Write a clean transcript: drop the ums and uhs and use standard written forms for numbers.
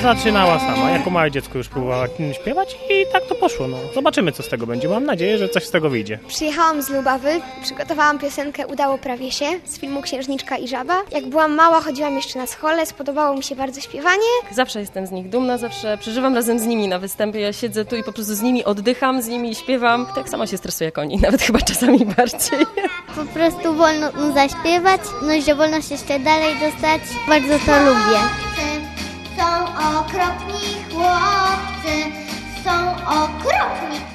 Zaczynała sama, jako małe dziecko już próbowała śpiewać i tak to poszło. No. Zobaczymy, co z tego będzie. Mam nadzieję, że coś z tego wyjdzie. Przyjechałam z Lubawy, przygotowałam piosenkę Udało prawie się z filmu Księżniczka i Żaba. Jak byłam mała, chodziłam jeszcze na schole, spodobało mi się bardzo śpiewanie. Zawsze jestem z nich dumna, zawsze przeżywam razem z nimi na występie. Ja siedzę tu i po prostu z nimi oddycham, z nimi śpiewam. Tak samo się stresuję jak oni, nawet chyba czasami bardziej. Po prostu wolno zaśpiewać, no i że wolno się jeszcze dalej dostać. Bardzo to lubię. Są okropni chłopcy, są okropni